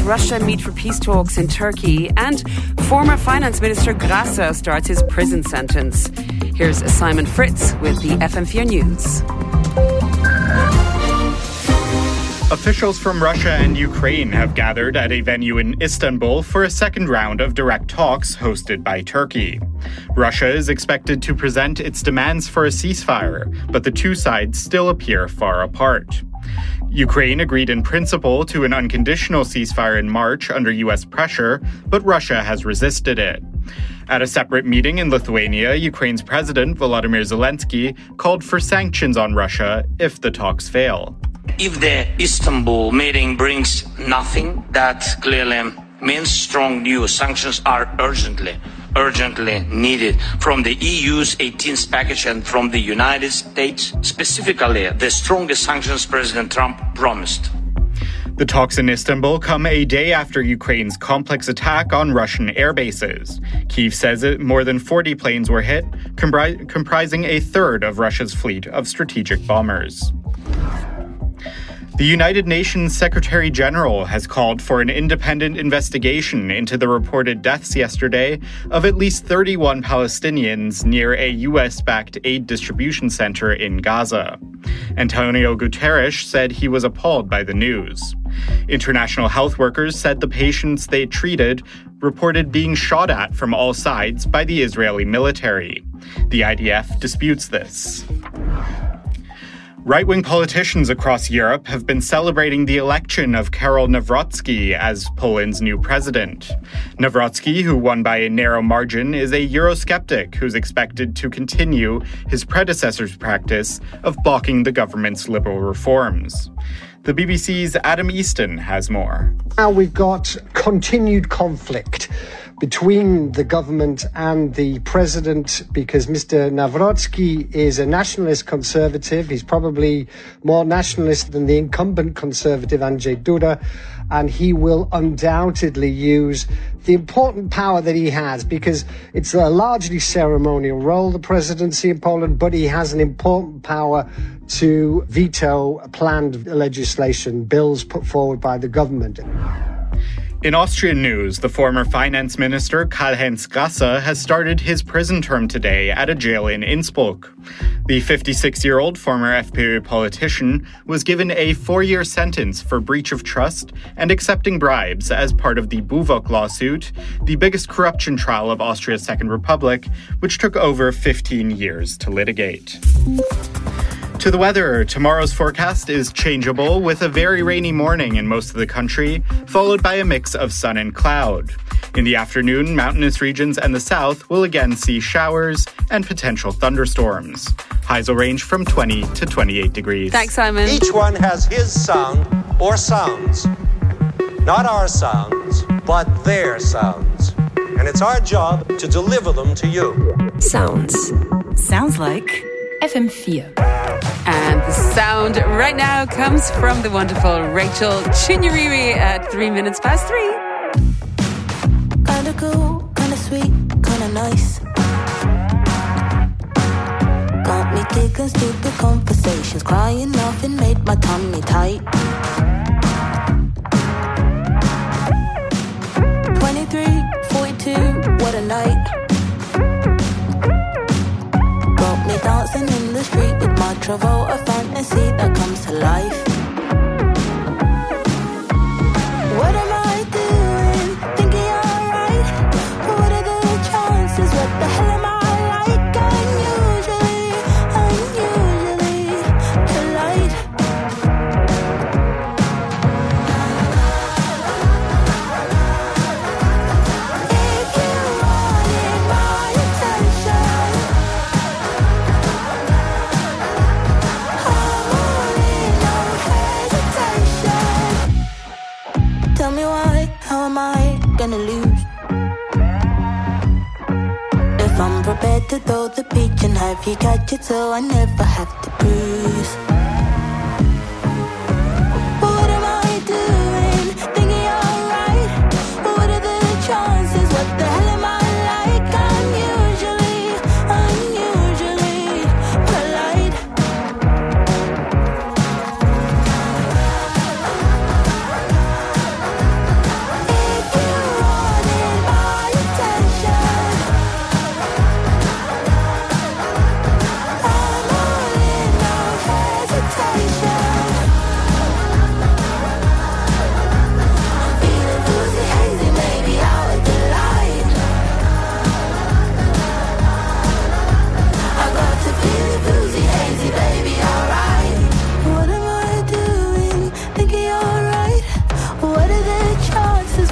Russia meet for peace talks in Turkey, and former Finance Minister Grasser starts his prison sentence. Here's Simon Fritz with the FM4 News. Officials from Russia and Ukraine have gathered at a venue in Istanbul for a second round of direct talks hosted by Turkey. Russia is expected to present its demands for a ceasefire, but the two sides still appear far apart. Ukraine agreed in principle to an unconditional ceasefire in March under U.S. pressure, but Russia has resisted it. At a separate meeting in Lithuania, Ukraine's President Volodymyr Zelensky called for sanctions on Russia if the talks fail. If the Istanbul meeting brings nothing, that clearly means strong new sanctions are urgently needed from the EU's 18th package and from the United States, specifically the strongest sanctions President Trump promised. The talks in Istanbul come a day after Ukraine's complex attack on Russian air bases. Kyiv says more than 40 planes were hit, comprising a third of Russia's fleet of strategic bombers. The United Nations Secretary General has called for an independent investigation into the reported deaths yesterday of at least 31 Palestinians near a U.S.-backed aid distribution center in Gaza. Antonio Guterres said he was appalled by the news. International health workers said the patients they treated reported being shot at from all sides by the Israeli military. The IDF disputes this. Right-wing politicians across Europe have been celebrating the election of Karol Nawrocki as Poland's new president. Nawrocki, who won by a narrow margin, is a Eurosceptic who's expected to continue his predecessor's practice of blocking the government's liberal reforms. The BBC's Adam Easton has more. Now we've got continued conflict between the government and the president because Mr. Nawrocki is a nationalist conservative. He's probably more nationalist than the incumbent conservative Andrzej Duda, and he will undoubtedly use the important power that he has because it's a largely ceremonial role, the presidency in Poland, but he has an important power to veto planned legislation, bills put forward by the government. In Austrian news, the former finance minister Karl-Heinz Grasser has started his prison term today at a jail in Innsbruck. The 56-year-old former FPÖ politician was given a 4-year sentence for breach of trust and accepting bribes as part of the Buwok lawsuit, the biggest corruption trial of Austria's Second Republic, which took over 15 years to litigate. To the weather, tomorrow's forecast is changeable with a very rainy morning in most of the country, followed by a mix of sun and cloud. In the afternoon, mountainous regions and the south will again see showers and potential thunderstorms. Highs will range from 20 to 28 degrees. Thanks, Simon. Each one has his sound or sounds. Not our sounds, but their sounds. And it's our job to deliver them to you. Sounds like FM4. And the sound right now comes from the wonderful Rachel Chinyariri at 3 minutes past 3. Kinda cool, kinda sweet, kinda nice. Got me thinking stupid conversations, crying, laughing, made my tummy tight. 23, 42, what a night. Got me dancing in the street with my Travolta fantasy that comes to life. What am I doing? Thinking you're right. What are the chances? What the hell am I like? Unusually polite. If you wanted my attention, tell me why, how am I gonna lose? If I'm prepared to throw the peach and have you catch it so I never have to bruise. What am I doing? Thinking you're right. What are the chances? What the hell am I like? Unusually polite.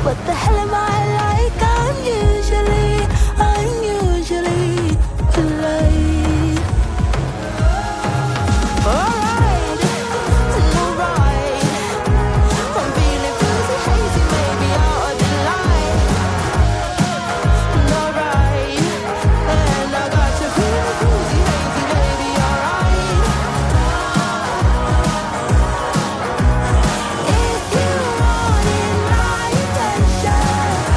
What the hell am I like? I'm usually polite. Alright, I'm feeling fuzzy, hazy, maybe out of the line. Alright, and I got to feel fuzzy, hazy, maybe alright. If you wanted my attention,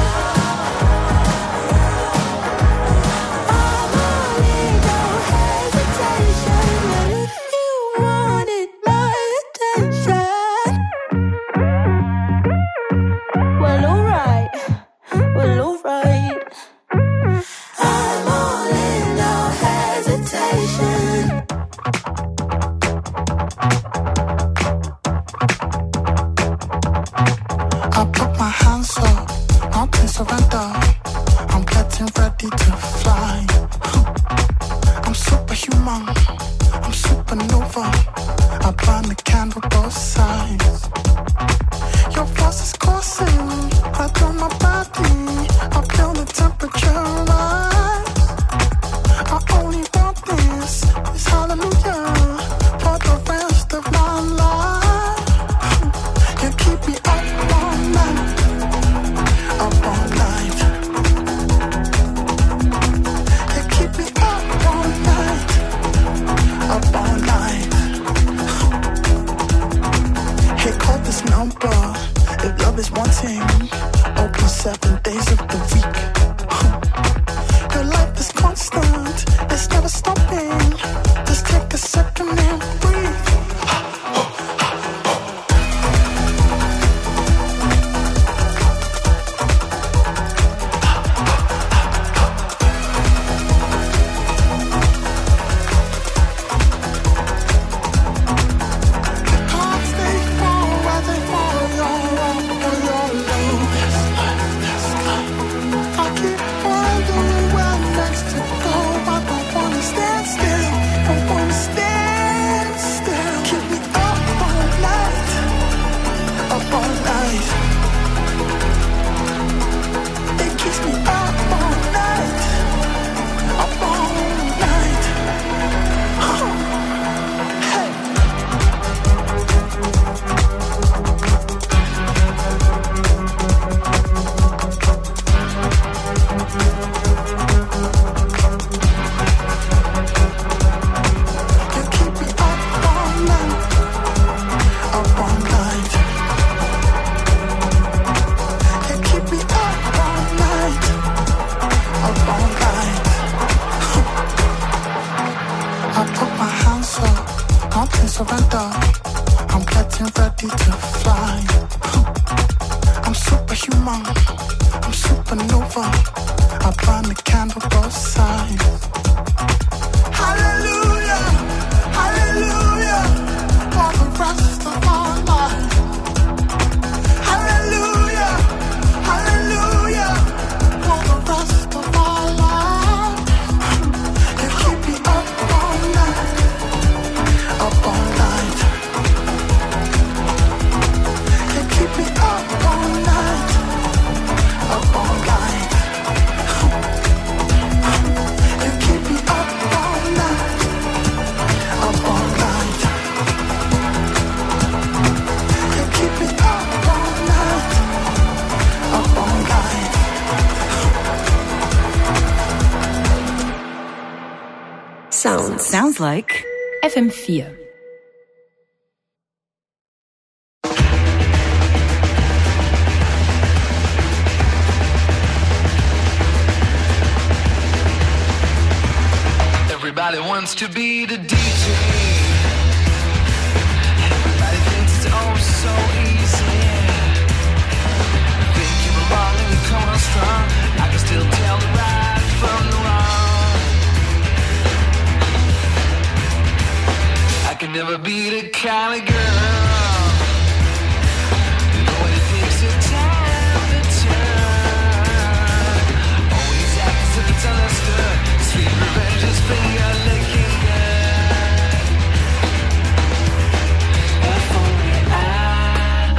I'm all in, no hesitation. And if you wanted my attention, well, alright. I'm all in, no hesitation. I put my hands up, not to surrender. I'm getting ready to fly. I'm superhuman, I'm supernova. I burn the candle both sides. Your force is coursing right through my body. I feel the temperature rise. I only want this hallelujah for the rest of my life. You keep me up all night, up all night. You keep me up all night, up all night. Hey, call this number if love is wanting. Open 7 days of the week. Your life is constant, it's never stopping. Just take a second and breathe. Hearts they fall as they fall, your love. I keep wondering where next to go. I don't wanna stand still, don't wanna stand still. Keep me up all night, up all night. It keeps me up all night, up all night. Hey. You keep me up all night, up all night. You keep me up all night, up all night. I put my hands up, not to surrender. I'm getting ready to fly. I'm superhuman, I'm supernova. I burn the candle both sides. Hallelujah, hallelujah, for the rest of our life. Hallelujah, hallelujah, for the rest of our life. You keep me up all night, up all night. You keep me up all night, up all night. You keep me up all night, up all night. You keep me up all night, up all night. Sounds like FM4. Everybody wants to be the DJ. Everybody thinks it's oh so easy. Think you belong and you come on strong. I can still tell the right from the wrong. I can never be the kind of girl. You know what it takes to time to turn. Always act as if it's understood. Sweet revenge is finger licking good. If only I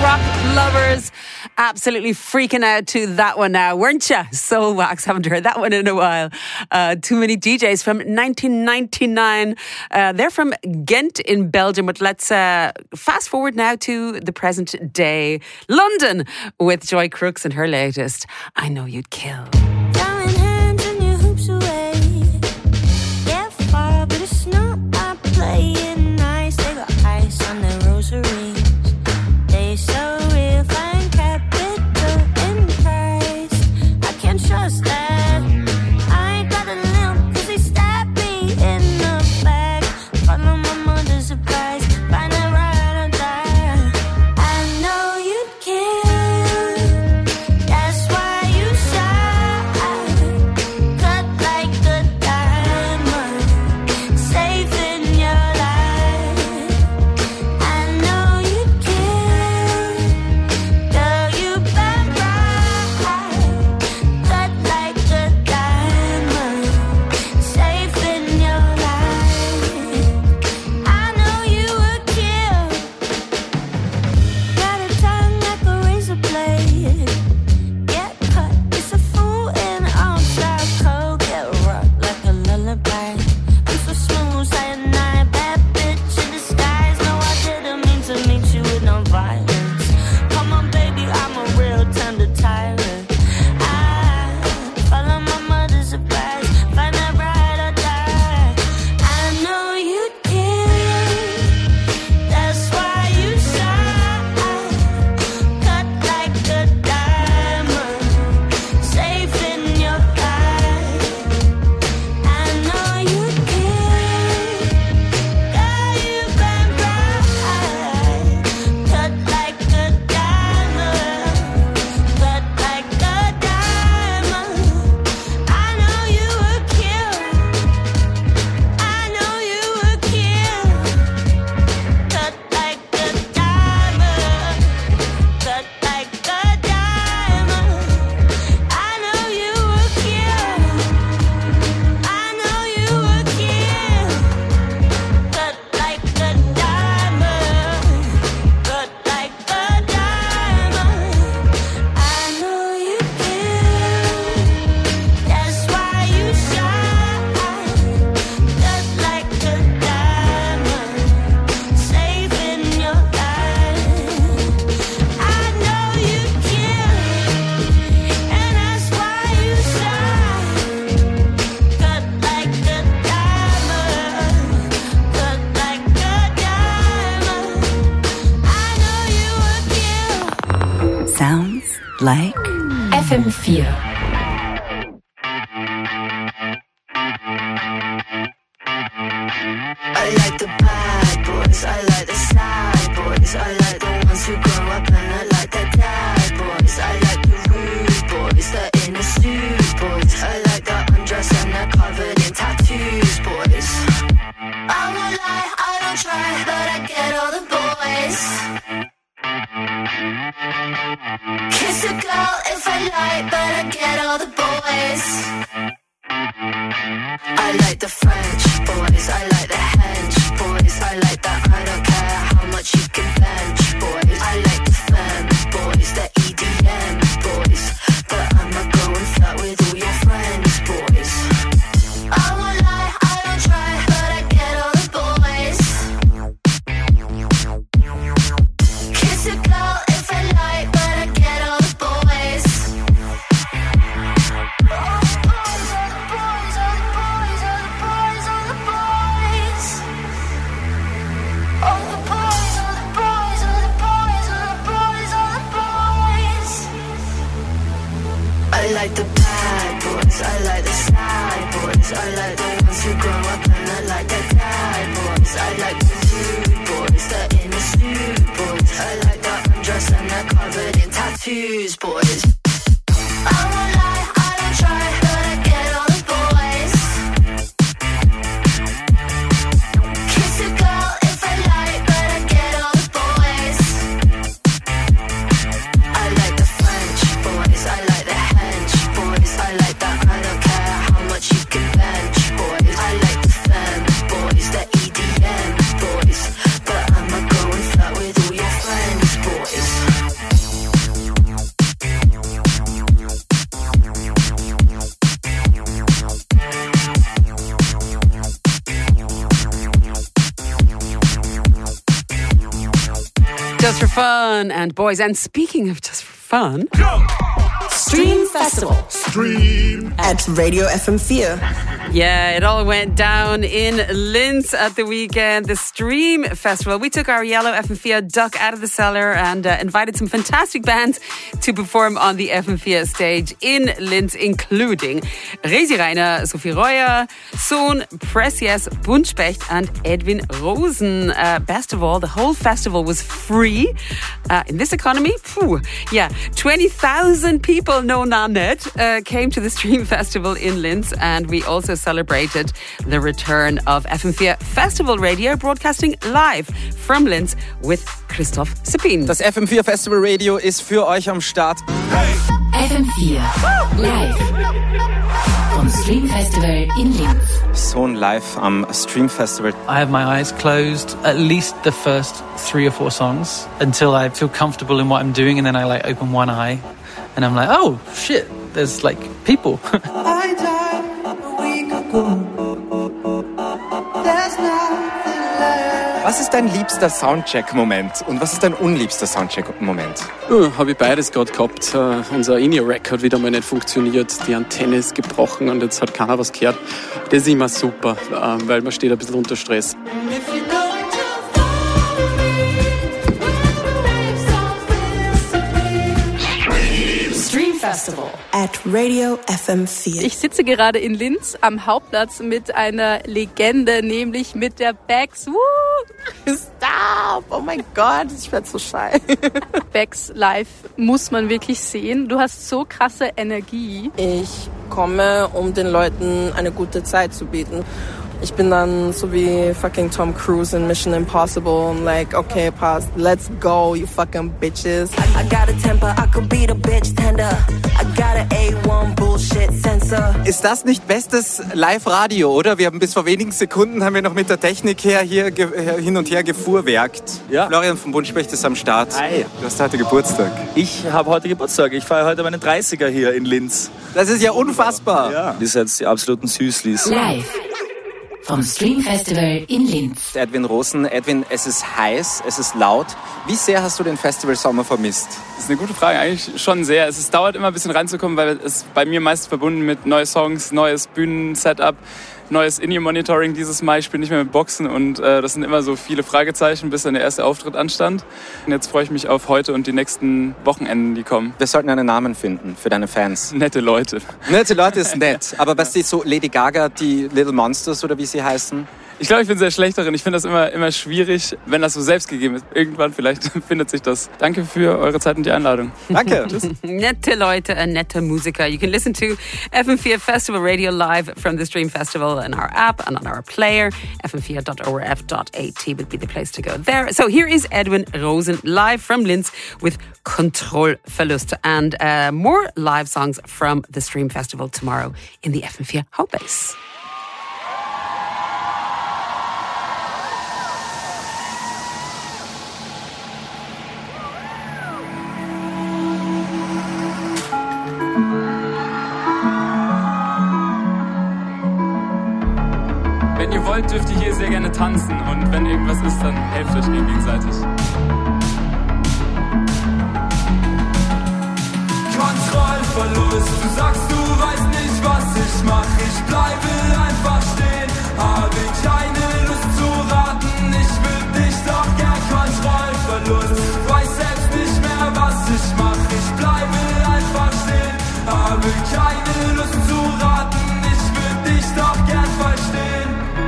rock lovers absolutely freaking out to that one now, weren't you? Soul Wax, haven't heard that one in a while. Too Many DJs from 1999. They're from Ghent in Belgium, but let's fast forward now to the present day. London with Joy Crooks and her latest, I Know You'd Kill. Throwing hands and your hoops away. Get far, but it's not my playing nice. They got ice on their rosaries. They so real, fine capital in Christ. I can't trust that. I ain't got a limp, cause they stabbed me in the back. Follow my mother's advice, find a ride or die. I know you'd kill. That's why you shine. Cut like a diamond, safe in your life. I know you'd kill. Girl, you been right. Cut like a diamond, safe in your life. I know you would kill. Got a tongue like a razor blade. Get cut, it's a fool in outside cold. Get rocked like a lullaby. I'm so smooth, cyanide, bad bitch in disguise. No, I didn't mean to meet you with no violence. Come on, baby, I'm a real tender tyrant. I follow my mother's advice, find that ride or die. I know you'd kill. That's why you shine. Cut like a diamond, safe in your life. I know you'd kill. Girl, you been right. Cut like a diamond, cut like a diamond. I know you would kill. I know you would kill. Cut like a diamond, cut like a diamond. I know you would kill. I know you would kill. Cut like a diamond, cut like a diamond. I know you kill. That's why you shine. Cut like a diamond, safe in your life. I know you kill, and that's why you shine. Cut like a diamond, cut like a diamond. I know you would kill. Sounds like FM4. I like the bad boys, I like the sad boys, I like the ones who grow up and I like the dad boys, I like the rude boys, the in a suit boys, I like the undress and they're covered in tattoos boys. I won't lie, I don't try, but I get all the boys. Kiss a girl if I like, but I get all the boys. I like the French boys, I like the hench boys, I like the I don't care how much you can bench boys, I like the femme boys, the EDM boys, but I'ma go and flirt with all your friends boys. I won't lie, I don't try, but I get all the boys. Kiss a girl if I like, but I get all the boys. All the boys, all the boys, all the boys, all the boys, all the boys. All the boys, all the boys, all the boys, all the boys, all the boys. I like the bad boys, I like the sad boys, I like the ones who grow up and I like the dad boys, I like the rude boys, the in a suit boys, I like the undress and they're covered in tattoos boys. I won't lie, I don't try, but I get all the boys. Kiss a girl if I like, but I get all the boys. I like the French boys, I like the hench boys, I like the I don't care how much you can bench boys, I like the femme boys, the EDM boys, but I'ma go and flirt with all your friends boys. Just for Fun and Boys. And speaking of Just for Fun... Stream Festival. Stream at Radio FM4. Yeah, it all went down in Linz at the weekend, the Stream Festival. We took our yellow FM4 duck out of the cellar and invited some fantastic bands to perform on the FM4 stage in Linz, including Resi Reiner, Sophie Reuer, Sohn, Press Yes, Buntspecht and Edwin Rosen. Best of all, the whole festival was free. In this economy, 20,000 people, no net, came to the Stream Festival in Linz, and we also celebrated the return of FM4 Festival Radio, broadcasting live from Linz with Christoph Sabin. Das FM4 Festival Radio ist für euch am Start. Hey. FM4 live vom Stream Festival in Linz. Sohn live am Stream Festival. I have my eyes closed at least the first 3 or 4 songs until I feel comfortable in what I'm doing, and then I open one eye and I'm like, oh shit, there's people. I died a week ago. There's nothing left. Was ist dein liebster Soundcheck-Moment und was ist dein unliebster Soundcheck-Moment? Habe ich beides gerade gehabt. Unser In-Ear-Rack hat wieder mal nicht funktioniert. Die Antenne ist gebrochen und jetzt hat keiner was gehört. Das ist immer super, weil man steht ein bisschen unter Stress. Festival at Radio FM4. Ich sitze gerade in Linz am Hauptplatz mit einer Legende, nämlich mit der Bex. Stop! Oh mein Gott, ich werde so schei. Bex live muss man wirklich sehen. Du hast so krasse Energie. Ich komme, um den Leuten eine gute Zeit zu bieten. Ich bin dann so wie fucking Tom Cruise in Mission Impossible und okay, pass, let's go, you fucking bitches. I got a temper, I could beat a bitch tender. I got a A1 bullshit sensor. Ist das nicht bestes Live-Radio, oder? Wir haben bis vor wenigen Sekunden noch mit der Technik hier hin und her gefuhrwerkt. Ja. Florian von Buntspecht ist am Start. Hi. Du hast heute Geburtstag. Ich habe heute Geburtstag. Ich feiere heute meine 30er hier in Linz. Das ist ja unfassbar. Ja. Das sind jetzt die absoluten Süßlis. Live vom Stream Festival in Linz. Edwin Rosen. Edwin, es ist heiß, es ist laut. Wie sehr hast du den Festivalsommer vermisst? Das ist eine gute Frage, eigentlich schon sehr. Es dauert immer ein bisschen reinzukommen, weil es bei mir meist verbunden mit neuen Songs, neues Bühnensetup, neues In-Ear-Monitoring dieses Mal. Ich spiele nicht mehr mit Boxen und das sind immer so viele Fragezeichen, bis dann der erste Auftritt anstand. Und jetzt freue ich mich auf heute und die nächsten Wochenenden, die kommen. Wir sollten einen Namen finden für deine Fans. Nette Leute. Nette Leute ist nett. Aber was ist so Lady Gaga, die Little Monsters oder wie sie heißen? Ich glaube, ich bin sehr schlecht darin. Ich finde das immer schwierig, wenn das so selbst gegeben ist. Irgendwann vielleicht findet sich das. Danke für eure Zeit und die Einladung. Danke. Nette Leute, nette Musiker. You can listen to FM4 Festival Radio live from the Stream Festival in our app and on our player. fm4.orf.at would be the place to go there. So here is Edwin Rosen live from Linz with Kontrollverlust and more live songs from the Stream Festival tomorrow in the FM4 home base. Wenn ihr wollt, dürft ihr hier sehr gerne tanzen und wenn irgendwas ist, dann helft euch gegenseitig. Kontrollverlust, du sagst, du weißt nicht, was ich mach. Ich bleibe einfach stehen, habe keine Lust zu raten. Ich will dich doch gern. Kontrollverlust, weiß selbst nicht mehr, was ich mach. Ich bleibe einfach stehen, habe keine Lust zu raten. Ich will dich doch gern verstehen.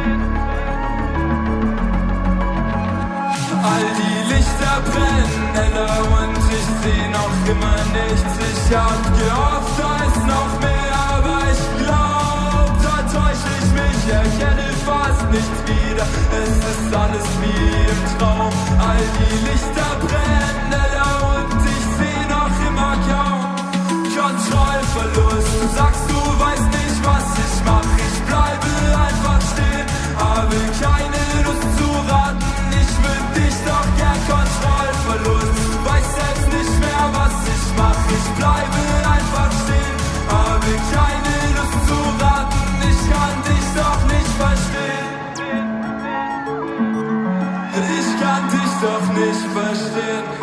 All die Lichter brennen heller und ich seh noch immer nichts. Ich hab gehofft, da ist noch mehr, aber ich glaub, da täusch ich mich. Erkenne fast nichts wieder, es ist alles wie im Traum. All die Lichter brennen heller und ich seh noch immer kaum. Kontrollverlust, du sagst, du weißt nicht, was ich mach. Ich bleibe einfach stehen, habe keine Lust zu raten. Ich will dich doch gern. Kontrollverlust, du weißt selbst nicht mehr, was ich mach. Ich bleibe einfach stehen, habe keine Lust zu raten. Ich kann dich doch nicht verstehen. Ich kann dich doch nicht verstehen.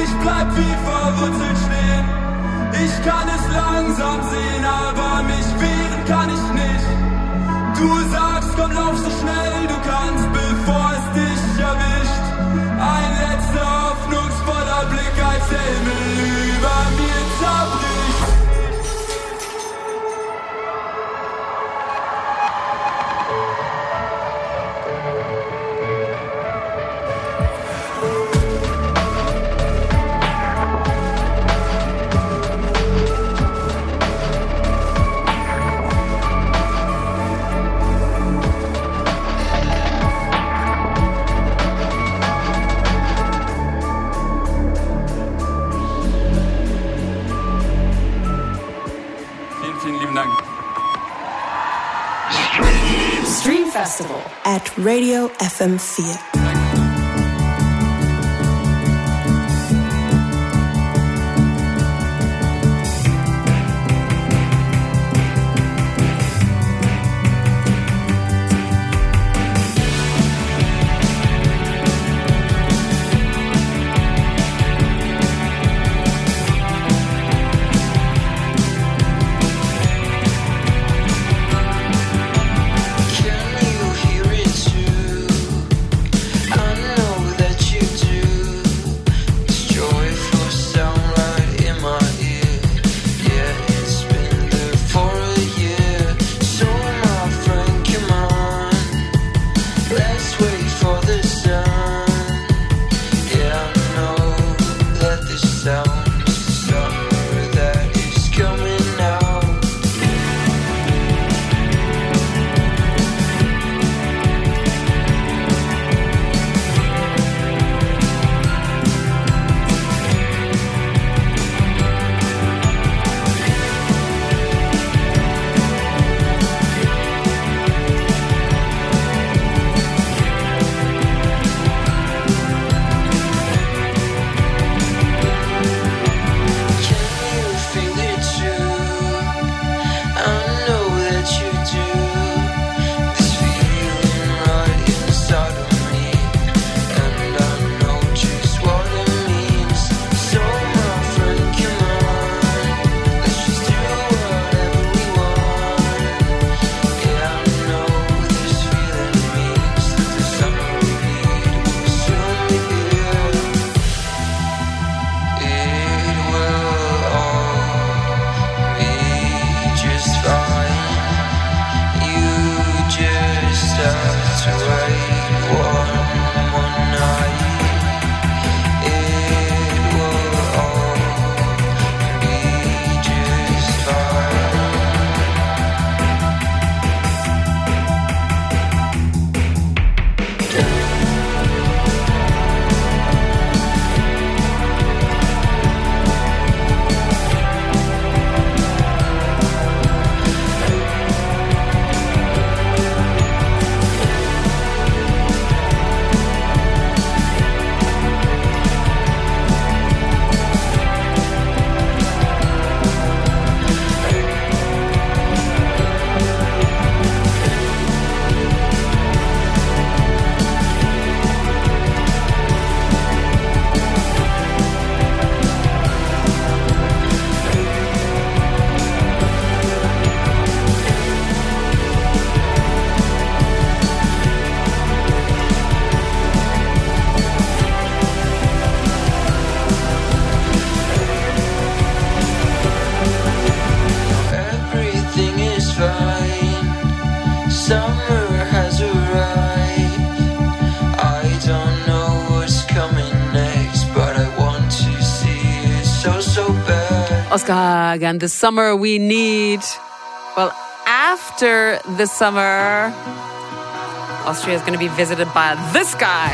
ich bleib wie verwurzelt stehen. Ich kann es langsam sehen, aber mich wehren kann ich nicht. Du sagst, komm, lauf so schnell du kannst, bevor es dich erwischt. Ein letzter hoffnungsvoller Blick, als der Himmel über mir zerbricht. Stream Festival at Radio FM4. Oscar Hagen, the summer we need. Well, after the summer, Austria is going to be visited by this guy.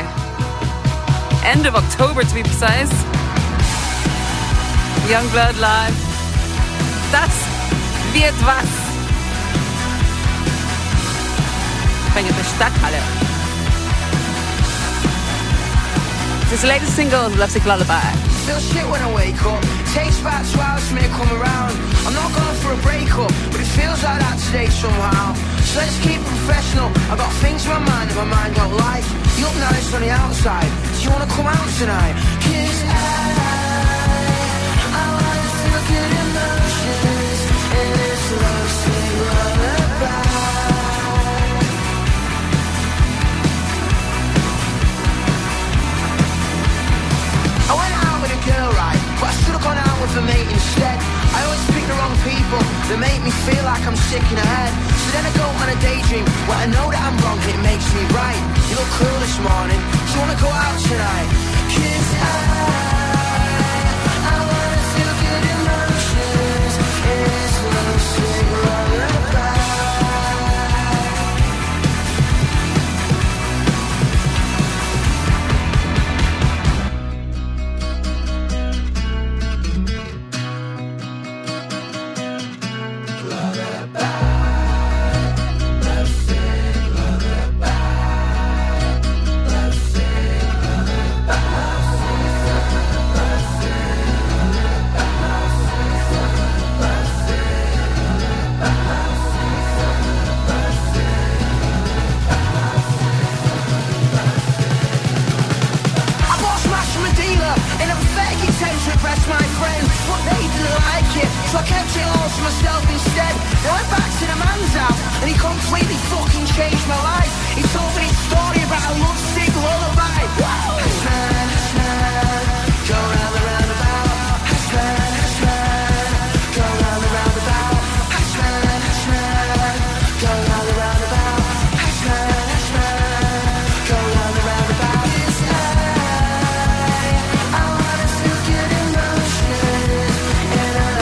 End of October, to be precise. Youngblood live. Das wird was. Fängt in der Stadthalle. This is the latest single, Lovesick Lullaby. Feel shit when I wake up. Takes about 2 hours for me to come around. I'm not going for a breakup, but it feels like that today somehow. So let's keep it professional. I've got things in my mind that my mind don't like. You look nice on the outside. Do you want to come out tonight? 'Cause I They make me feel like I'm sick in the head. So then I go on a daydream where I know that I'm wrong and it makes me right. You look cool this morning, do you wanna go out tonight? 'Cause I wanna feel good emotions. It's love sick lullaby. So I kept it all to myself instead. I went back to the man's house and he completely fucking changed my life. He told me his story about a lovesick lullaby. Hasman, Hasman, go round the roundabout. Hasman, Hasman, go round the roundabout. Hasman, Hasman, go round the roundabout. Hasman, Hasman, go round the roundabout. 'Cause I wanna feel good emotions in a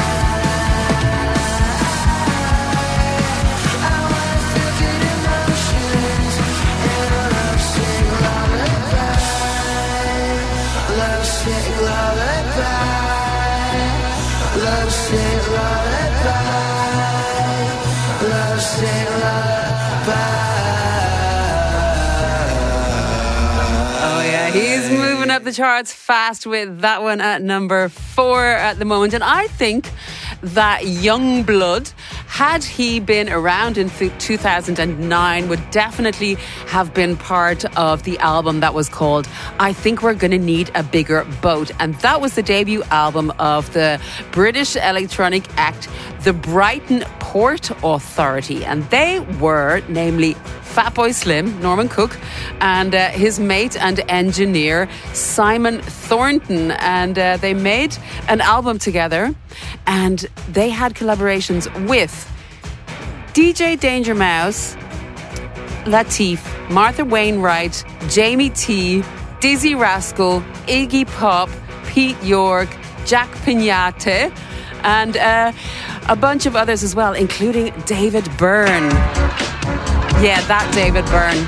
Oh yeah, he's moving up the charts fast with that one at number 4 at the moment. And I think that Youngblood, had he been around in 2009, would definitely have been part of the album that was called I Think We're Gonna Need a Bigger Boat. And that was the debut album of the British electronic act, the Brighton Port Authority. And they were, namely, Fatboy Slim, Norman Cook, and his mate and engineer Simon Thornton. And they made an album together, and they had collaborations with DJ Danger Mouse, Latif, Martha Wainwright, Jamie T, Dizzy Rascal, Iggy Pop, Pete York, Jack Piñate, and a bunch of others as well, including David Byrne. Yeah, that David Byrne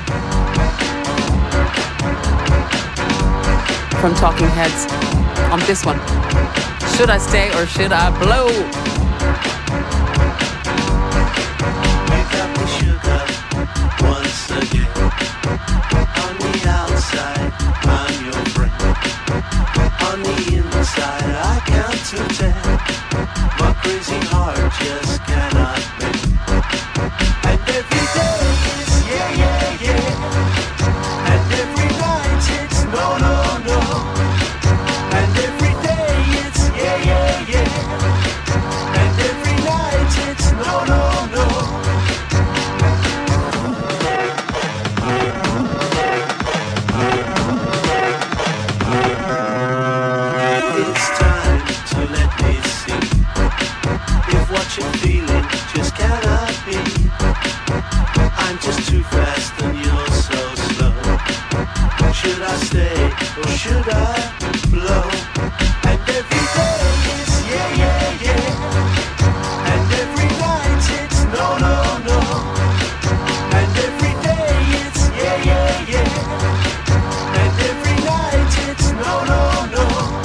from Talking Heads on this one. Should I stay or should I blow? Wake up the sugar once again. On the outside, I'm your friend. On the inside, I count to 10. My crazy heart just cannot bend. And every day is yeah, yeah, yeah. And every night it's no, no, no. And every day it's yeah, yeah, yeah. And every night it's no, no, no. It's time to let me see if what you're feeling just cannot be. I'm just too fast and you're so slow. Should I stay or should I blow? And every day is yeah, yeah, yeah. And every night it's no, no, no. And every day it's yeah, yeah, yeah. And every night it's no, no, no.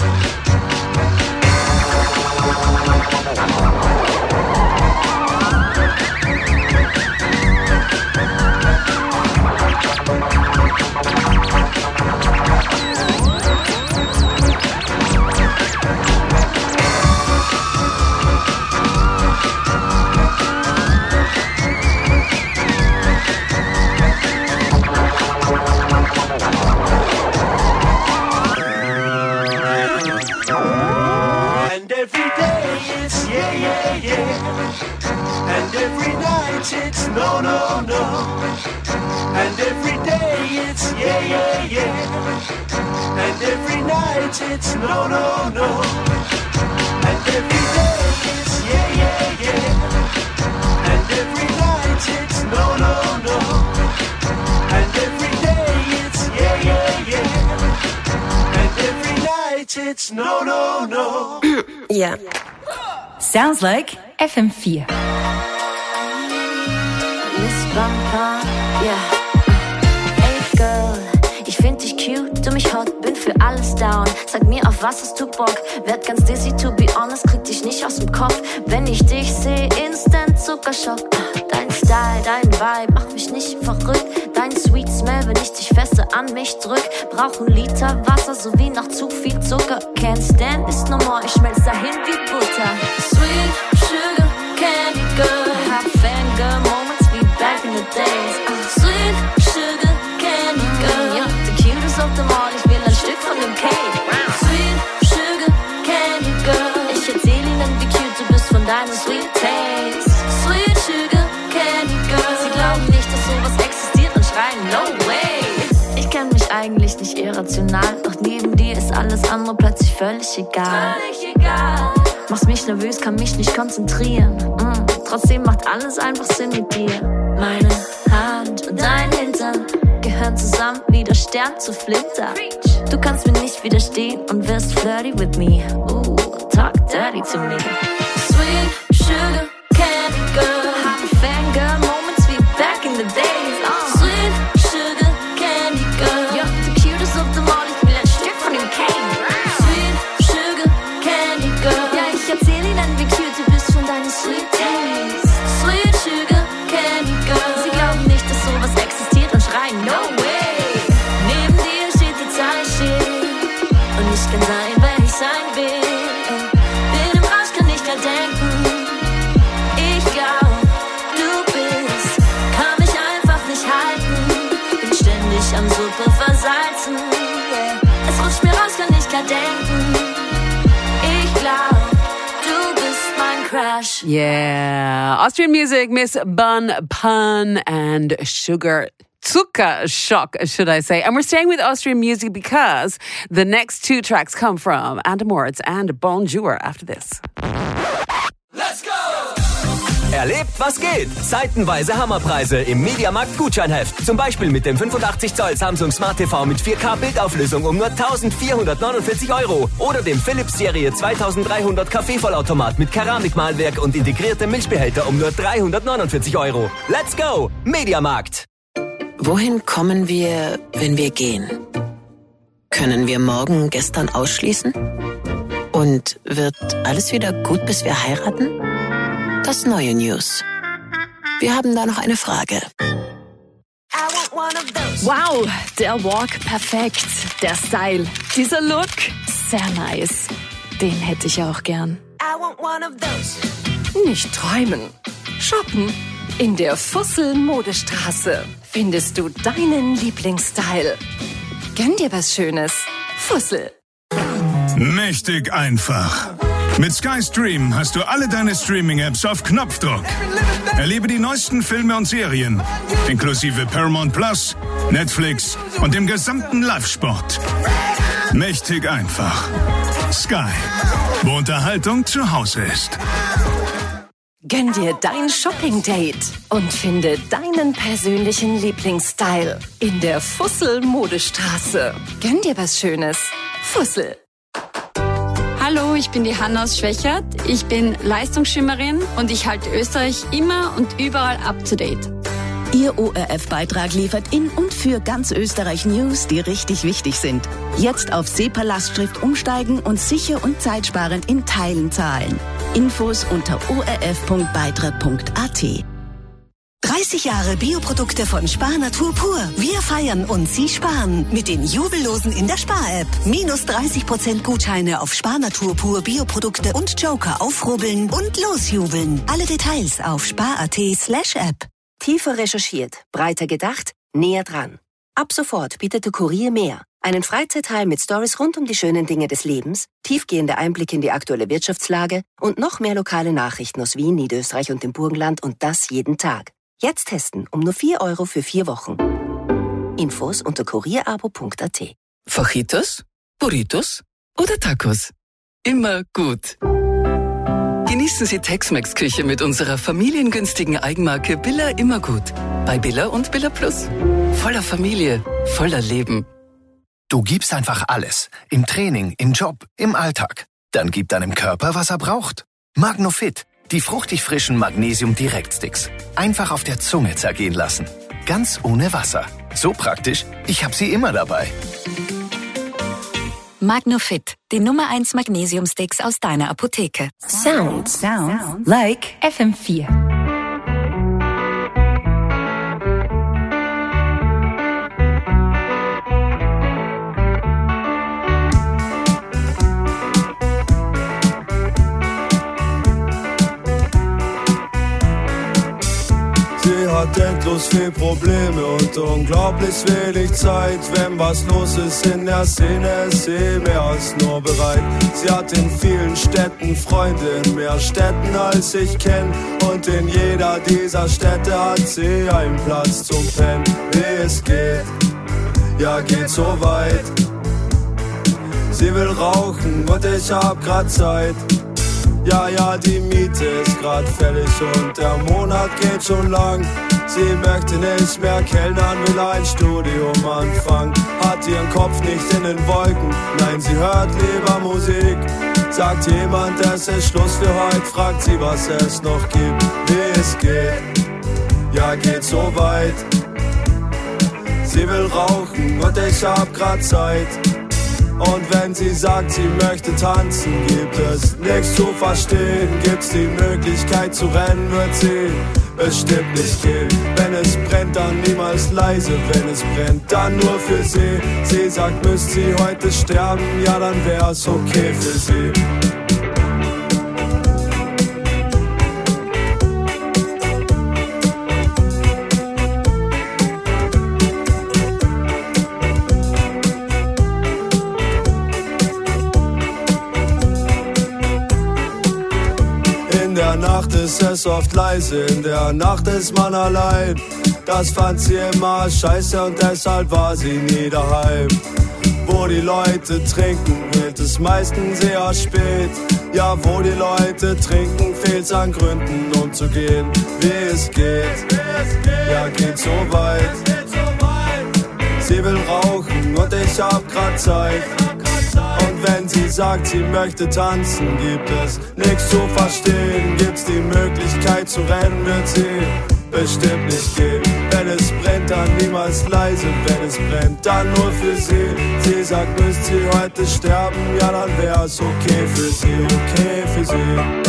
And every day it's yeah, yeah, yeah. And every night it's no, no, no. And every day it's yeah, yeah, yeah. And every night it's no, no, no. And every day it's yeah, yeah, yeah. it's no, no, no. Yeah. Sounds like FM4. Miss Bumper, yeah. Ey Girl, ich find dich cute, du mich hot, bin für alles down. Sag mir, auf was hast du Bock? Werd ganz dizzy, to be honest, krieg dich nicht aus dem Kopf. Wenn ich dich seh, instant Zuckerschock. Dein Style, dein Vibe, mach mich nicht verrückt. Dein Sweet Smell, wenn ich dich feste an mich drück. Brauch 1 Liter Wasser, sowie nach zu viel Zucker. Can't stand is no more, ich schmelz dahin wie Butter. Sweet sugar candy girl, hab fangirl moments wie back in the days. Sweet sugar candy girl, ja, the cutest of them all, ich will ein Stück von dem Cake. Sweet sugar candy girl, ich erzähl ihnen, wie cute du bist von deinem sweet taste. Sweet sugar candy girl, sie glauben nicht, dass sowas existiert und schreien no way. Ich kenn mich eigentlich nicht irrational, doch neben dir ist alles andere plötzlich völlig egal. Machst mich nervös, kann mich nicht konzentrieren. Trotzdem macht alles einfach Sinn mit dir. Meine Hand und dein Hintern gehören zusammen wie der Stern zu Flitter. Du kannst mir nicht widerstehen und wirst flirty with me. Talk dirty to me. Sweet sugar candy girl, hab fangirl moments wie back in the days. Sweet sugar candy girl, you're the cutest of them all, ich will ein Stück von dem Cake. Sweet sugar candy girl, ja, ich erzähl ihnen, wie cute du bist von deinem sweet taste. Sweet sugar candy girl, sie glauben nicht, dass sowas existiert und schreien no way. Neben dir steht die Zeichen und ich kann sein, wer ich sein will. Bin im Rausch, kann nicht mehr denken. Ich glaub, du bist, kann mich einfach nicht halten. Bin ständig am Suppe versalzen. Es rutscht mir raus, kann nicht klar denken. Ich glaub, du bist mein Crush. Yeah, Austrian music, Miss Bun Pun and Sugar Zucker Shock, should I say. And we're staying with Austrian music because the next 2 tracks come from Andy Moritz and Bonjour after this. Erlebt, was geht! Seitenweise Hammerpreise im Mediamarkt Gutscheinheft. Zum Beispiel mit dem 85 Zoll Samsung Smart TV mit 4K Bildauflösung um nur 1.449 € oder dem Philips Serie 2300 Kaffeevollautomat mit Keramikmalwerk und integriertem Milchbehälter um nur 349 €. Let's go! Mediamarkt! Wohin kommen wir, wenn wir gehen? Können wir morgen gestern ausschließen? Und wird alles wieder gut, bis wir heiraten? Das neue News. Wir haben da noch eine Frage. Wow, der Walk perfekt. Der Style, dieser Look, sehr nice. Den hätte ich auch gern. Nicht träumen. Shoppen. In der Fussel-Modestraße findest du deinen Lieblingsstyle. Gönn dir was Schönes. Fussel. Mächtig einfach. Mit Sky Stream hast du alle deine Streaming-Apps auf Knopfdruck. Erlebe die neuesten Filme und Serien, inklusive Paramount Plus, Netflix und dem gesamten Live-Sport. Mächtig einfach. Sky, wo Unterhaltung zu Hause ist. Gönn dir dein Shopping-Date und finde deinen persönlichen Lieblingsstyle in der Fussel-Modestraße. Gönn dir was Schönes. Fussel. Hallo, ich bin die Hanna aus Schwächert. Ich bin Leistungsschwimmerin und ich halte Österreich immer und überall up to date. Ihr ORF-Beitrag liefert in und für ganz Österreich News, die richtig wichtig sind. Jetzt auf SEPA-Lastschrift umsteigen und sicher und zeitsparend in Teilen zahlen. Infos unter orf.beitrag.at. 30 Jahre Bioprodukte von Spar Natur pur. Wir feiern und Sie sparen mit den Jubellosen in der Spar-App. Minus 30% Gutscheine auf Spar Natur pur Bioprodukte und Joker aufrubbeln und losjubeln. Alle Details auf spar.at/app. Tiefer recherchiert, breiter gedacht, näher dran. Ab sofort bietet der Kurier mehr. Einen Freizeitteil mit Stories rund um die schönen Dinge des Lebens, tiefgehende Einblicke in die aktuelle Wirtschaftslage und noch mehr lokale Nachrichten aus Wien, Niederösterreich und dem Burgenland und das jeden Tag. Jetzt testen um nur 4 € für 4 Wochen. Infos unter kurierabo.at. Fajitas, Burritos oder Tacos? Immer gut. Genießen Sie Tex-Mex-Küche mit unserer familiengünstigen Eigenmarke Billa Immergut. Bei Billa und Billa Plus. Voller Familie, voller Leben. Du gibst einfach alles. Im Training, im Job, im Alltag. Dann gib deinem Körper, was er braucht. Magnofit. Die fruchtig frischen Magnesium-Direkt-Sticks. Einfach auf der Zunge zergehen lassen. Ganz ohne Wasser. So praktisch, ich habe sie immer dabei. Magnofit, die Nummer 1 Magnesium-Sticks aus deiner Apotheke. Sounds like FM4. Sie hat endlos viel Probleme und unglaublich wenig Zeit. Wenn was los ist in der Szene, ist sie mehr als nur bereit. Sie hat in vielen Städten Freunde, in mehr Städten als ich kenn. Und in jeder dieser Städte hat sie einen Platz zum Pennen. Wie es geht, ja geht so weit. Sie will rauchen und ich hab grad Zeit. Ja, die Miete ist grad fällig und der Monat geht schon lang. Sie möchte nicht mehr kellnern, will ein Studium anfangen. Hat ihren Kopf nicht in den Wolken, nein, sie hört lieber Musik. Sagt jemand, es ist Schluss für heute, fragt sie, was es noch gibt. Wie es geht, ja geht so weit. Sie will rauchen und ich hab grad Zeit. Und wenn sie sagt, sie möchte tanzen, gibt es nichts zu verstehen. Gibt's die Möglichkeit zu rennen, wird sie bestimmt nicht gehen. Wenn es brennt, dann niemals leise. Wenn es brennt, dann nur für sie. Sie sagt, müsst sie heute sterben, ja dann wär's okay für sie. In der Nacht ist es oft leise, in der Nacht ist man allein. Das fand sie immer scheiße und deshalb war sie nie daheim. Wo die Leute trinken, wird es meistens eher spät. Ja, wo die Leute trinken, fehlt's an Gründen, um zu gehen. Wie es geht, ja geht so weit. Sie will rauchen und ich hab grad Zeit. Und wenn sie sagt, sie möchte tanzen, gibt es nichts zu verstehen. Gibt's die Möglichkeit zu rennen, wird sie bestimmt nicht gehen. Wenn es brennt, dann niemals leise. Wenn es brennt, dann nur für sie. Sie sagt, müsst sie heute sterben, ja dann wär's okay für sie, okay für sie.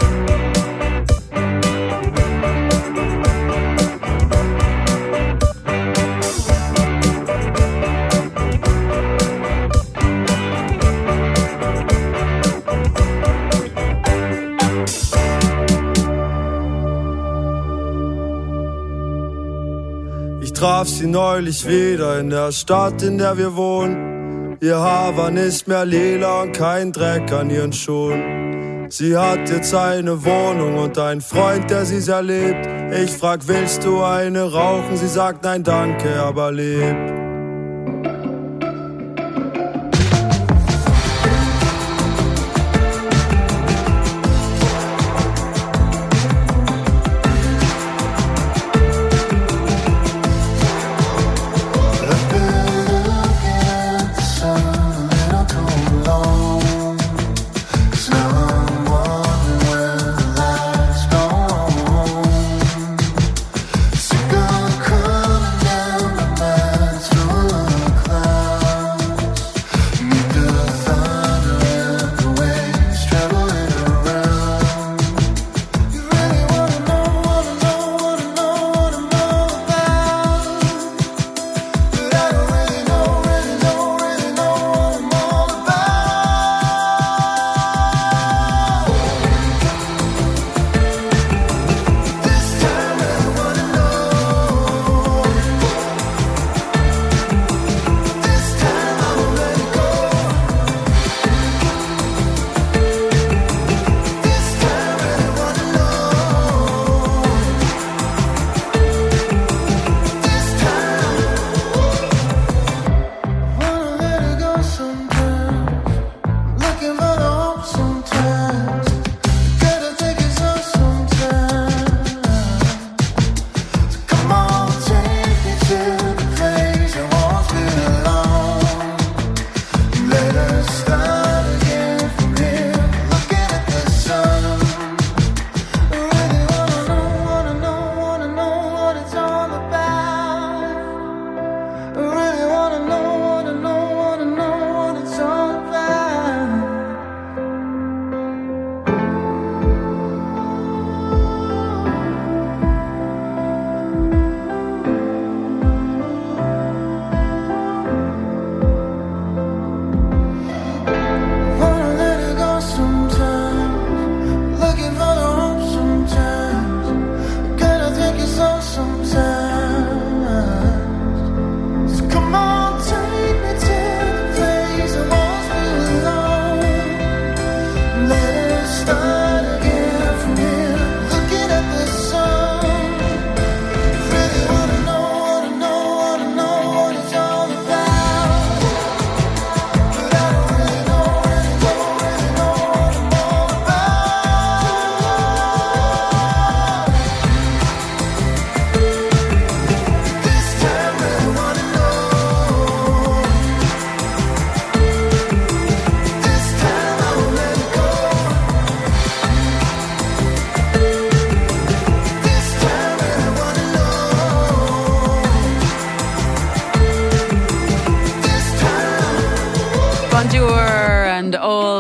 Ich traf sie neulich wieder in der Stadt, in der wir wohnen. Ihr Haar war nicht mehr lila und kein Dreck an ihren Schuhen. Sie hat jetzt eine Wohnung und einen Freund, der sie sehr liebt. Ich frag, willst du eine rauchen? Sie sagt, nein danke, aber leb. Sick of crawling down the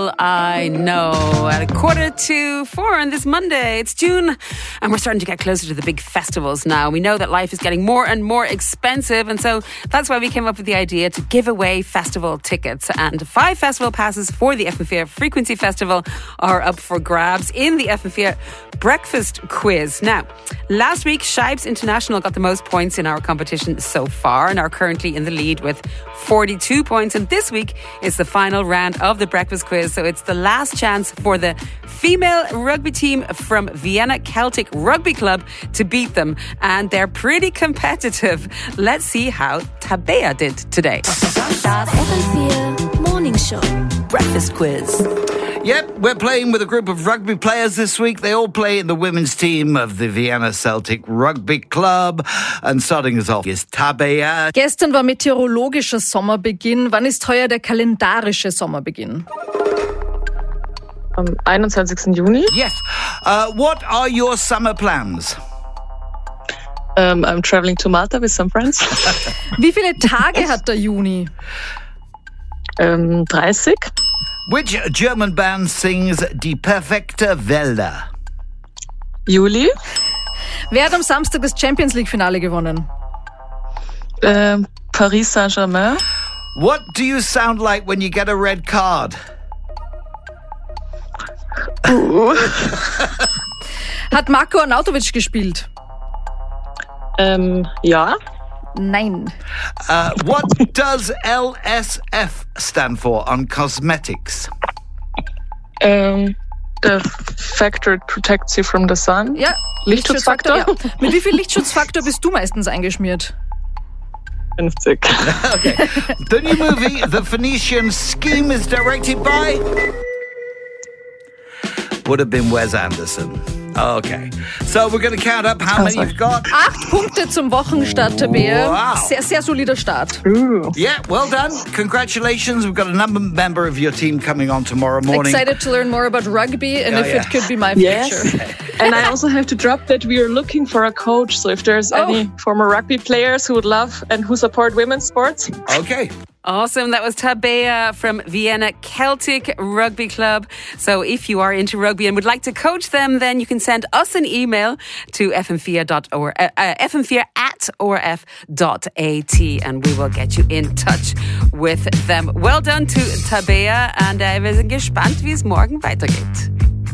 Will I Know? At 3:45 on this Monday. It's June, and we're starting to get closer to the big festivals now. We know that life is getting more and more expensive, and so that's why we came up with the idea to give away festival tickets. And 5 festival passes for the FM4 Frequency Festival are up for grabs in the FM4 Breakfast Quiz. Now, last week, Shibes International got the most points in our competition so far and are currently in the lead with 42 points. And this week is the final round of the Breakfast Quiz. So it's the last chance for the female rugby team from Vienna Celtic Rugby Club to beat them. And they're pretty competitive. Let's see how Tabea did today. Das FM4 Morning Show Breakfast Quiz. Yep, we're playing with a group of rugby players this week. They all play in the women's team of the Vienna Celtic Rugby Club. And starting us off is Tabea. Gestern war meteorologischer Sommerbeginn. Wann ist heuer der kalendarische Sommerbeginn? Am 21. Juni. Yes. What are your summer plans? I'm traveling to Malta with some friends. Wie viele Tage hat der Juni? 30. Which German band sings Die perfekte Wälder? Juli. Wer hat am Samstag das Champions League-Finale gewonnen? Paris Saint-Germain. What do you sound like when you get a red card? Hat Marko Arnautovic gespielt? Ja. Nein. What does LSF stand for on cosmetics? The factor it protects you from the sun. Ja, Lichtschutzfaktor. Ja. Mit wie viel Lichtschutzfaktor bist du meistens eingeschmiert? 50. Okay. The new movie, The Phoenician Scheme, is directed by... Would have been Wes Anderson. Okay. So we're going to count up how many you've got. 8 Punkte zum Wochenstart, Tabea. Wow. Sehr, sehr solider Start. Yeah, well done. Congratulations. We've got another member of your team coming on tomorrow morning. Excited to learn more about rugby and it could be my Yes. future. And I also have to drop that we are looking for a coach. So if there's any former rugby players who would love and who support women's sports. Okay. Awesome. That was Tabea from Vienna Celtic Rugby Club. So if you are into rugby and would like to coach them, then you can send us an email to fm4@orf.at and we will get you in touch with them. Well done to Tabea and wir sind gespannt, wie es morgen weitergeht.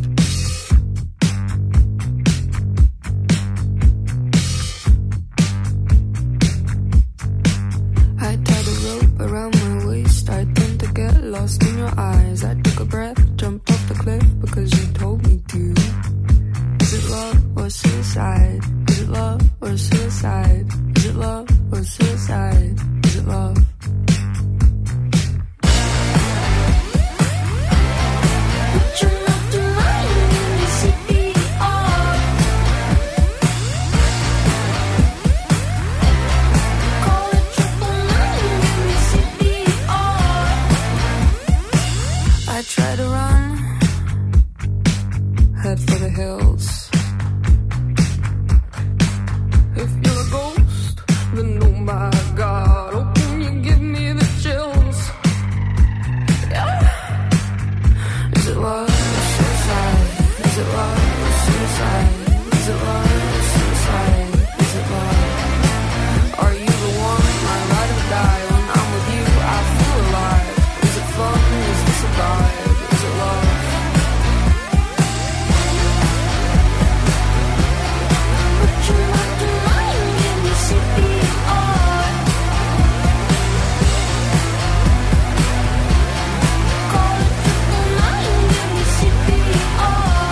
I tied a rope around my waist. I tend to get lost in your eyes. I took a breath, jumped off the cliff because you told me to. Is it love or suicide? Is it love or suicide? Is it love or suicide? Is it love? Put your love to mine in the CPR. Call it 999 in the CPR. I try to run, head for the hills. If you're a ghost, then oh my God, oh can you give me the chills? Yeah. Is it love or suicide? Is it love or suicide? Is it love or suicide? Is it love? Are you the one, my ride or die? When I'm with you, I feel alive. Is it fun? Is this a vibe? Is it love? Put your love to mine, give me CPR. Call it 999, give me CPR.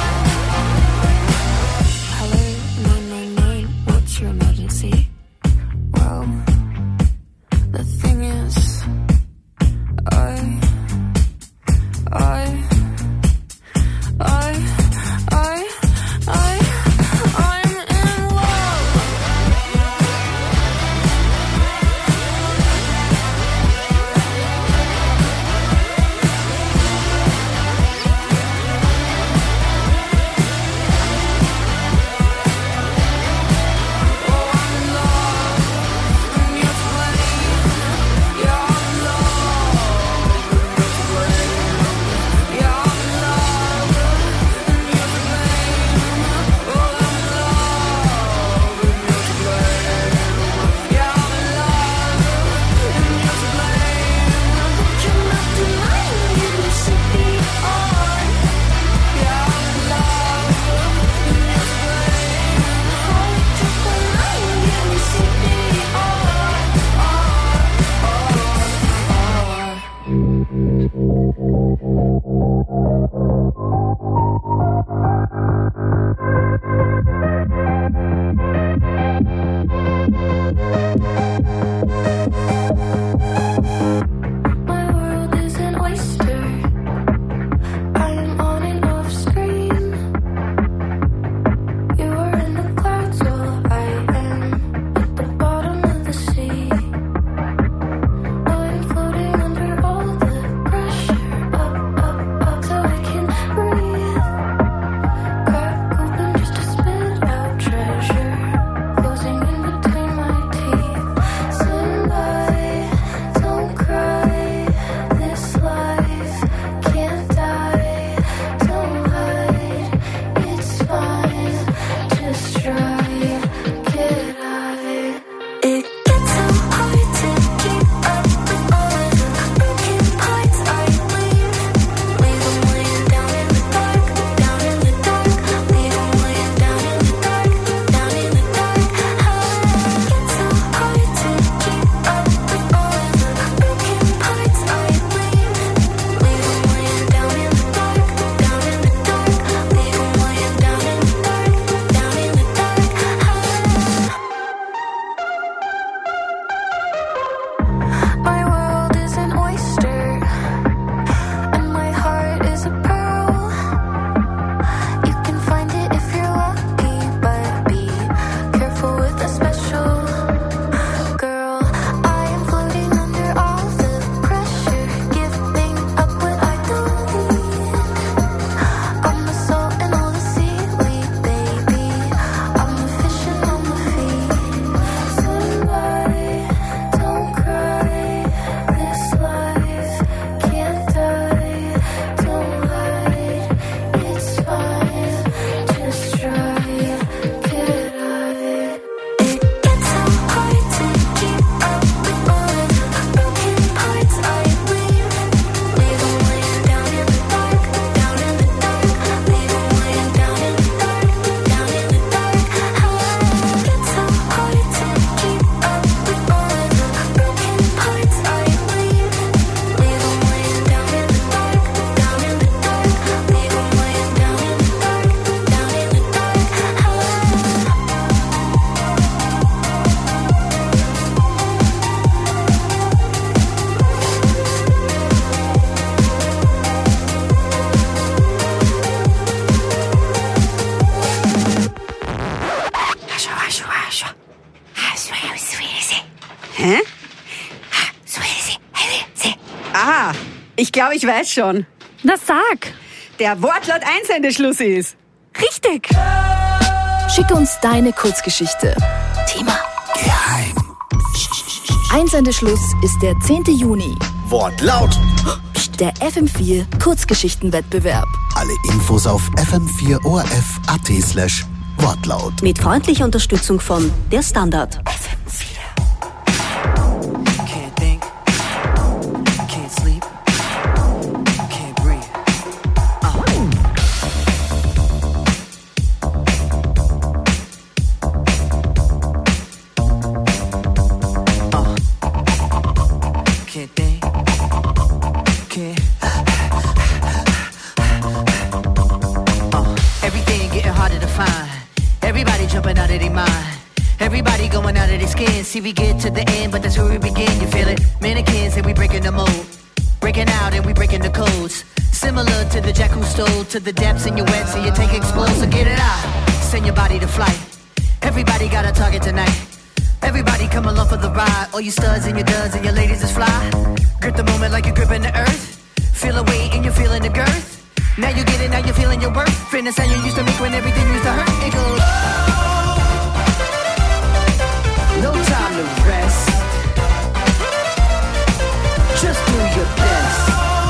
Hello, 999, what's your emergency? Well, the thing is, I'm in love. Yeah. Ich glaube, ich weiß schon. Na sag. Der Wortlaut-Einsendeschluss ist. Richtig. Schick uns deine Kurzgeschichte. Thema. Geheim. Einsendeschluss ist der 10. Juni. Wortlaut. Der FM4 Kurzgeschichtenwettbewerb. Alle Infos auf fm4orf.at/Wortlaut. Mit freundlicher Unterstützung von Der Standard. Everybody going out of their skin. See, we get to the end, but that's where we begin. You feel it? Mannequins and we breaking the mold. Breaking out and we breaking the codes. Similar to the jack who stole to the depths in your wet, so you take explode, so get it out. Send your body to flight. Everybody got a target tonight. Everybody come along for the ride. All you studs and your duds and your ladies is fly. Grip the moment like you're gripping the earth. Feel a weight and you're feeling the girth. Now you get it, now you're feeling your worth. Fitness how you used to make when everything used to hurt. It goes. No time to rest. Just do your best.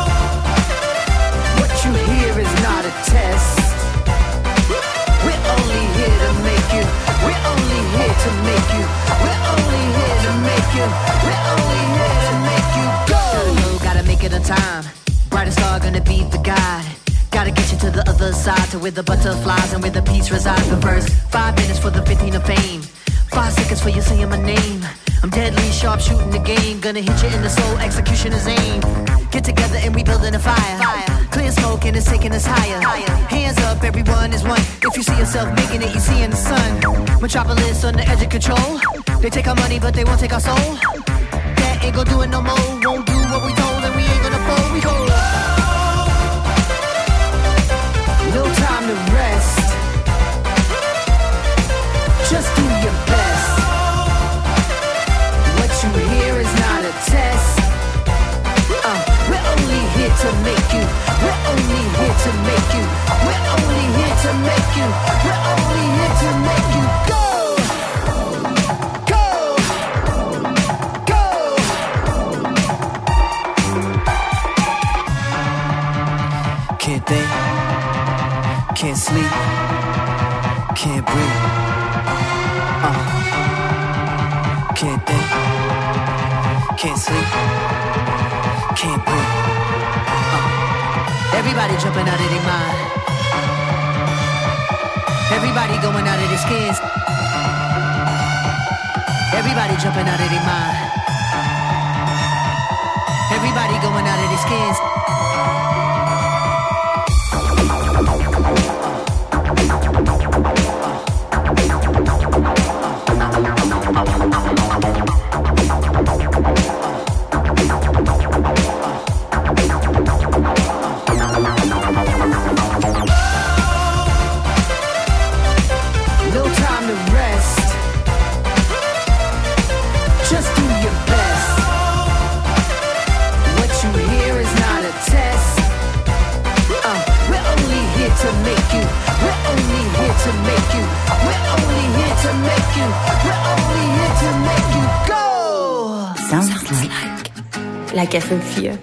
What you hear is not a test. We're only here to make you. We're only here to make you. We're only here to make you. We're only here to make you go. Gotta make it on time. Brightest star gonna be the guide. Gotta get you to the other side, to where the butterflies and where the peace resides. The verse, 5 minutes for the 15 of fame. 5 seconds for you saying my name. I'm deadly sharp shooting the game. Gonna hit you in the soul, execution is aim. Get together and we building a fire. Clear smoke and it's taking us higher. Hands up, everyone is one. If you see yourself making it, you see in the sun. Metropolis on the edge of control. They take our money, but they won't take our soul. That ain't gonna do it no more. Won't do what we told and we ain't gonna fold. We go. No time to rest. Just do your best. What you hear is not a test. We're only here to make you. We're only here to make you. We're only here to make you. We're only here to make you go. Go. Go. Can't think. Can't sleep. Can't breathe. Can't think, can't sleep, can't breathe. Everybody jumping out of their mind. Everybody going out of their skins. Everybody jumping out of their mind. Everybody going out of their skins. Like FM4.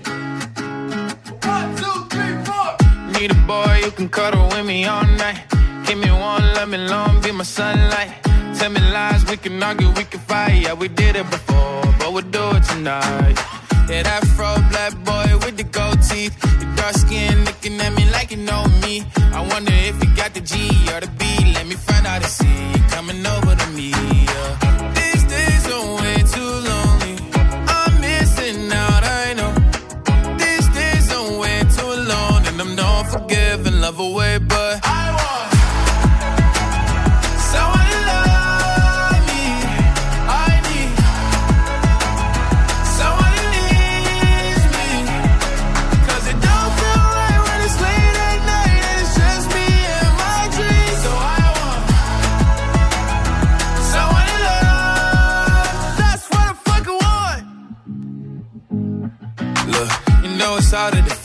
Need a boy you can cuddle with me all night. Give me one, let me long, be my sunlight. Tell me lies, we can argue, we can fight. Yeah, we did it before, but we'll do it tonight. Yeah, that fro black boy with the gold teeth. Your dark skin looking at me like you know me. I wonder if you got the G or the B. Let me find out and see you coming over to me. Yeah. These days are way too lonely. I'm missing out, I know. These days are way too long, and I'm not forgiving, love away, but I want someone to love me. I need someone who needs me. 'Cause it don't feel right when it's late at night and it's just me and my dreams. So I want someone to love. That's what I fucking want. Look, you know it's hard to define.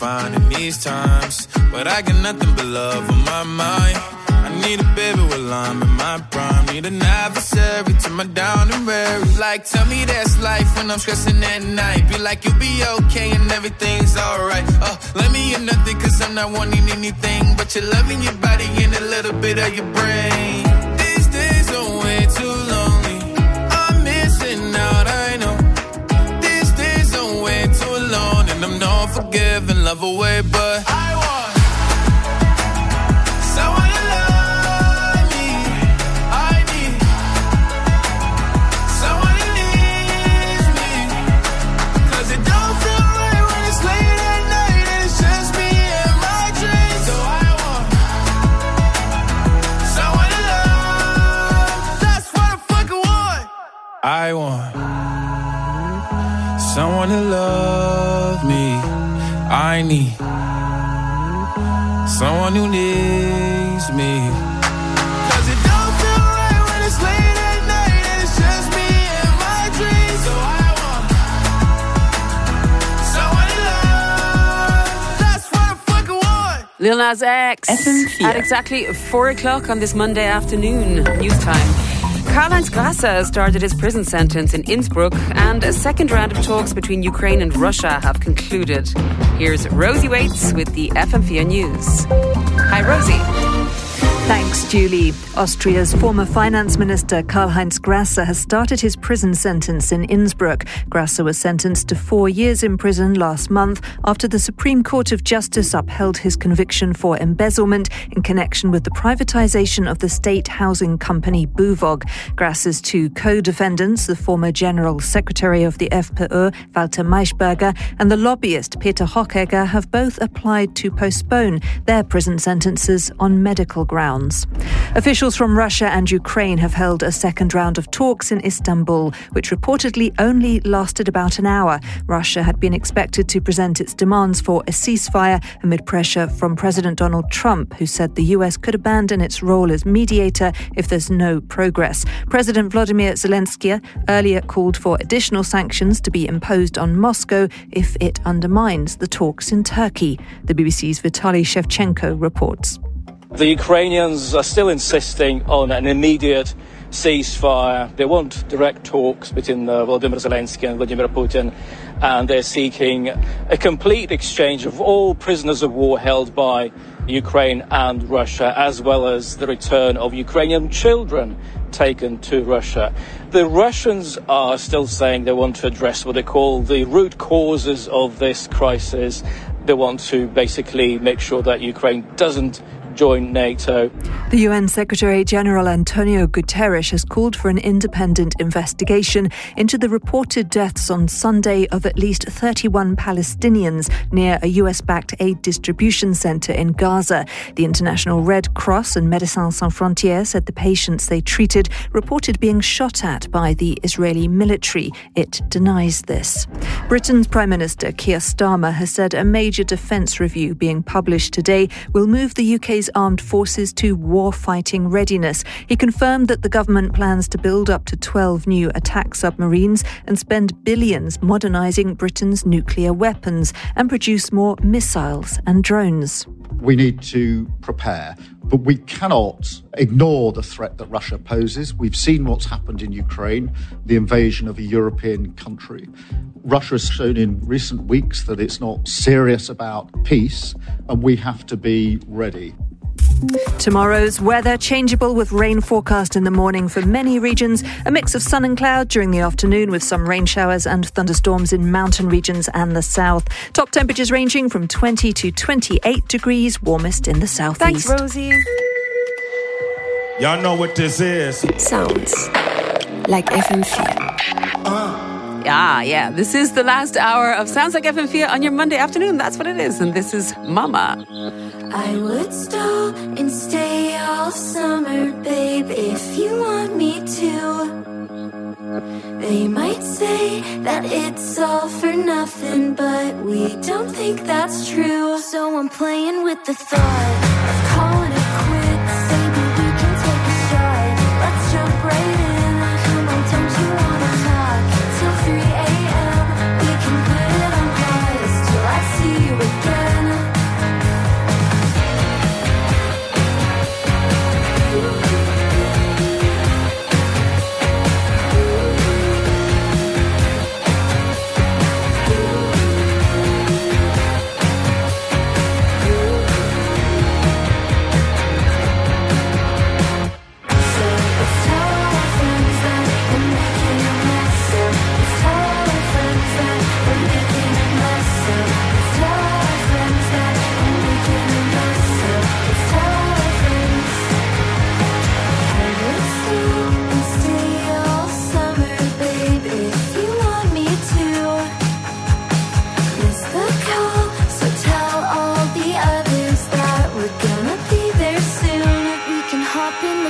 these times, but I got nothing but love on my mind. I need a baby while I'm in my prime. Need an adversary to my down and weary. Like, tell me that's life when I'm stressing at night. Be like, you'll be okay and everything's alright. Let me hear nothing, cause I'm not wanting anything but your love in your body and a little bit of your brain. These days are way too lonely. I'm missing out, I know. These days are way too alone, and I'm not forgiving love away, but I want someone to love me. I need someone who needs me, cause it don't feel right when it's late at night and it's just me and my dreams. So I want someone to love. That's what I fucking want. I want someone to love me. I need someone who needs me, cause it don't feel right when it's late at night and it's just me and my dreams. So I want someone to love. That's what I fucking want. Lil Nas X FM4. at exactly 4 o'clock on this Monday afternoon. News time. Karl-Heinz Grasser started his prison sentence in Innsbruck, and a second round of talks between Ukraine and Russia have concluded. Here's Rosie Waits with the FM4 News. Hi, Rosie. Thanks, Julie. Austria's former finance minister Karl-Heinz Grasser has started his prison sentence in Innsbruck. Grasser was sentenced to 4 years in prison last month after the Supreme Court of Justice upheld his conviction for embezzlement in connection with the privatization of the state housing company BUWOG. Grasser's two co-defendants, the former General Secretary of the FPÖ, Walter Maischberger, and the lobbyist Peter Hochegger, have both applied to postpone their prison sentences on medical grounds. Officials from Russia and Ukraine have held a second round of talks in Istanbul, which reportedly only lasted about an hour. Russia had been expected to present its demands for a ceasefire amid pressure from President Donald Trump, who said the US could abandon its role as mediator if there's no progress. President Volodymyr Zelensky earlier called for additional sanctions to be imposed on Moscow if it undermines the talks in Turkey. The BBC's Vitaly Shevchenko reports. The Ukrainians are still insisting on an immediate ceasefire. They want direct talks between Volodymyr Zelensky and Vladimir Putin, and they're seeking a complete exchange of all prisoners of war held by Ukraine and Russia, as well as the return of Ukrainian children taken to Russia. The Russians are still saying they want to address what they call the root causes of this crisis. They want to basically make sure that Ukraine doesn't join NATO. The UN Secretary-General Antonio Guterres has called for an independent investigation into the reported deaths on Sunday of at least 31 Palestinians near a US-backed aid distribution centre in Gaza. The International Red Cross and Médecins Sans Frontières said the patients they treated reported being shot at by the Israeli military. It denies this. Britain's Prime Minister Keir Starmer has said a major defence review being published today will move the UK's armed forces to war-fighting readiness. He confirmed that the government plans to build up to 12 new attack submarines and spend billions modernising Britain's nuclear weapons and produce more missiles and drones. We need to prepare, but we cannot ignore the threat that Russia poses. We've seen what's happened in Ukraine, the invasion of a European country. Russia has shown in recent weeks that it's not serious about peace, and we have to be ready. Tomorrow's weather changeable with rain forecast in the morning for many regions. A mix of sun and cloud during the afternoon with some rain showers and thunderstorms in mountain regions and the south. Top temperatures ranging from 20 to 28 degrees, warmest in the southeast. Thanks, Rosie. Y'all know what this is. Sounds like FM4. Yeah. This is the last hour of Sounds Like FM4 on your Monday afternoon. That's what it is. And this is Mama. I would stop and stay all summer, babe, if you want me to. They might say that it's all for nothing, but we don't think that's true. So I'm playing with the thought of calling it quits. Maybe we can take a shot. Let's jump right in. Come on, don't you wanna talk till 3 a.m. We can put it on pause till I see you again.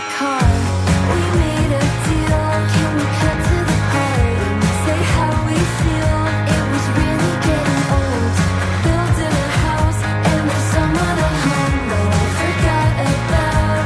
car. We made a deal. Can we cut to the part and say how we feel? It was really getting old. Building a house and there's some other home that I forgot about.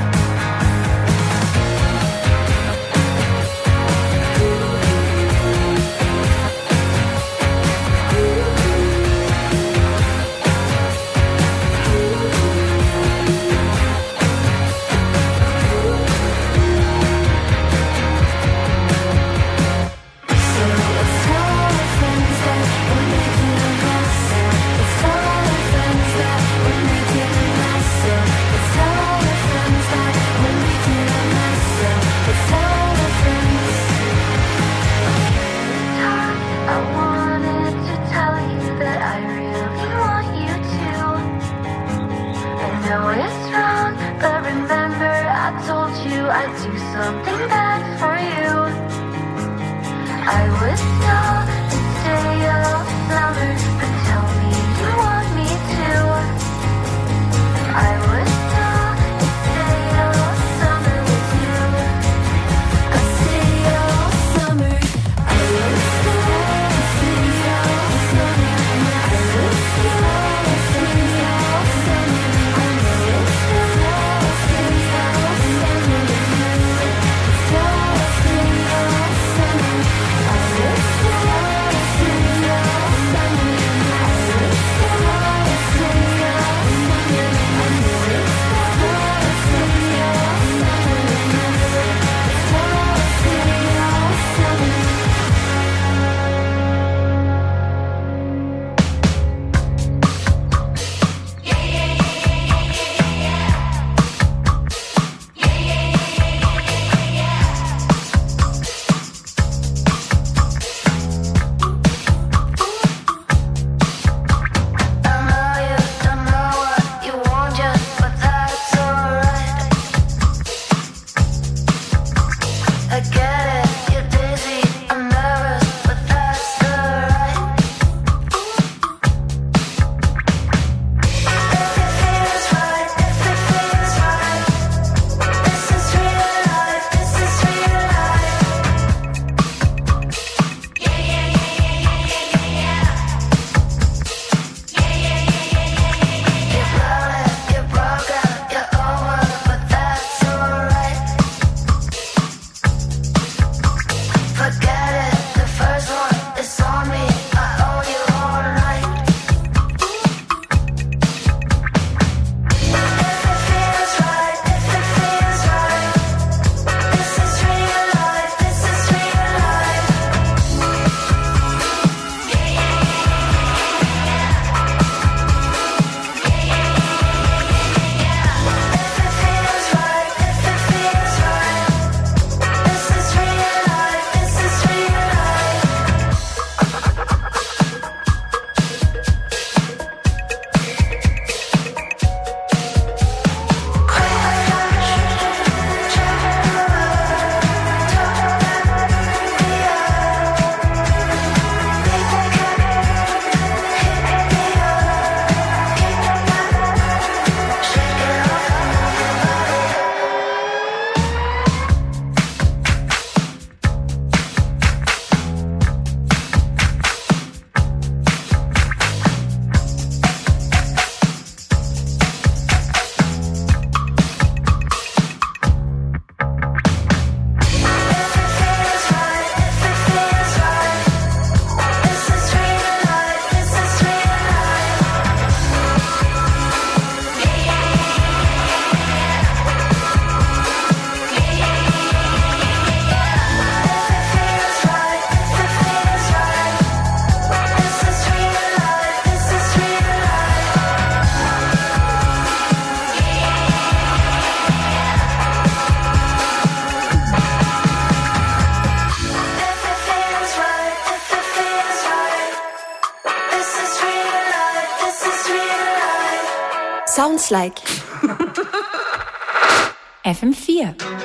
I'd do something bad for you. I would stop and stay all summer, but tell me you want me to. I would stop and stay all summer with you. I'd stay all summer. I would stop and stay all summer. I would stop and stay all summer. I would stop and stay all summer. Sounds like FM4